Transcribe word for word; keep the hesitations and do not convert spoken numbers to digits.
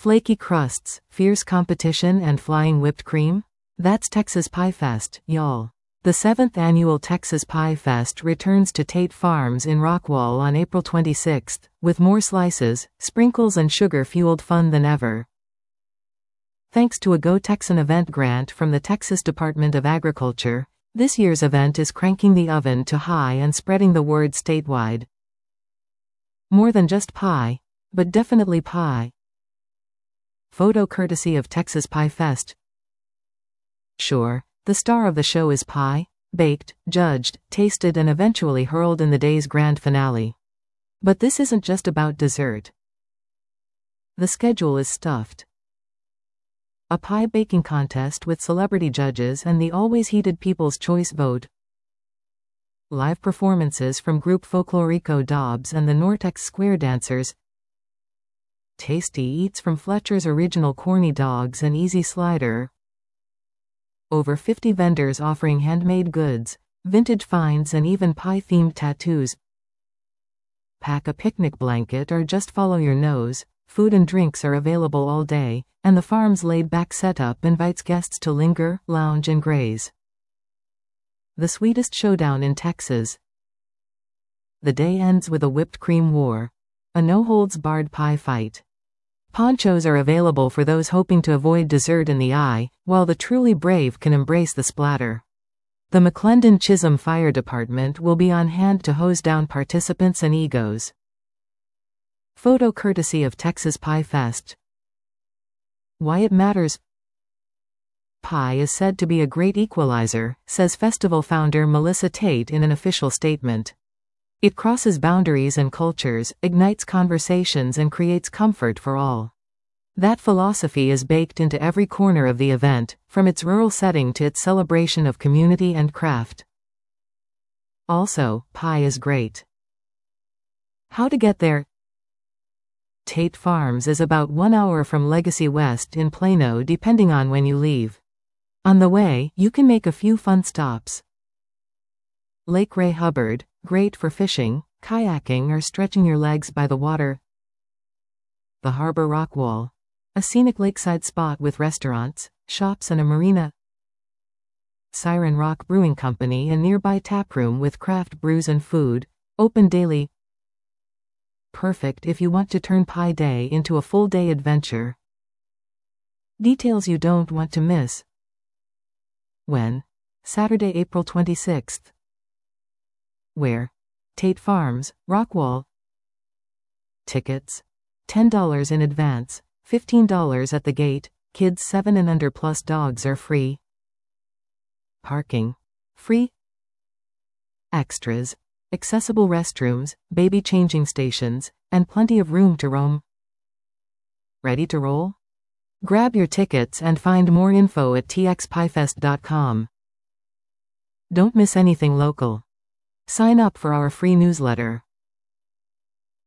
Flaky crusts, fierce competition and flying whipped cream? That's Texas Pie Fest, y'all. The seventh annual Texas Pie Fest returns to Tate Farms in Rockwall on April twenty-sixth, with more slices, sprinkles and sugar-fueled fun than ever. Thanks to a Go Texan event grant from the Texas Department of Agriculture, this year's event is cranking the oven to high and spreading the word statewide. More than just pie, but definitely pie. Photo courtesy of Texas Pie Fest. Sure, the star of the show is pie, baked, judged, tasted and eventually hurled in the day's grand finale. But this isn't just about dessert. The schedule is stuffed. A pie baking contest with celebrity judges and the always heated People's Choice vote. Live performances from group Folklorico Dobbs and the Nortex Square Dancers. Tasty eats from Fletcher's Original Corny Dogs and Easy Slider. Over fifty vendors offering handmade goods, vintage finds and even pie-themed tattoos. Pack a picnic blanket or just follow your nose. Food and drinks are available all day, and the farm's laid-back setup invites guests to linger, lounge and graze. The sweetest showdown in Texas. The day ends with a whipped cream war. A no-holds-barred pie fight. Ponchos are available for those hoping to avoid dessert in the eye, while the truly brave can embrace the splatter. The McClendon Chisholm Fire Department will be on hand to hose down participants and egos. Photo courtesy of Texas Pie Fest. Why it matters? Pie is said to be a great equalizer, says festival founder Melissa Tate in an official statement. It crosses boundaries and cultures, ignites conversations and creates comfort for all. That philosophy is baked into every corner of the event, from its rural setting to its celebration of community and craft. Also, pie is great. How to get there? Tate Farms is about one hour from Legacy West in Plano depending on when you leave. On the way, you can make a few fun stops. Lake Ray Hubbard, great for fishing, kayaking or stretching your legs by the water. The Harbor Rockwall, a scenic lakeside spot with restaurants, shops and a marina. Siren Rock Brewing Company, a nearby taproom with craft brews and food, open daily. Perfect if you want to turn Pie Day into a full-day adventure. Details you don't want to miss. When? Saturday, April twenty-sixth. Where? Tate Farms, Rockwall. Tickets? ten dollars in advance, fifteen dollars at the gate, kids seven and under plus dogs are free. Parking? Free. Extras? Accessible restrooms, baby changing stations, and plenty of room to roam. Ready to roll? Grab your tickets and find more info at t x pie fest dot com. Don't miss anything local. Sign up for our free newsletter.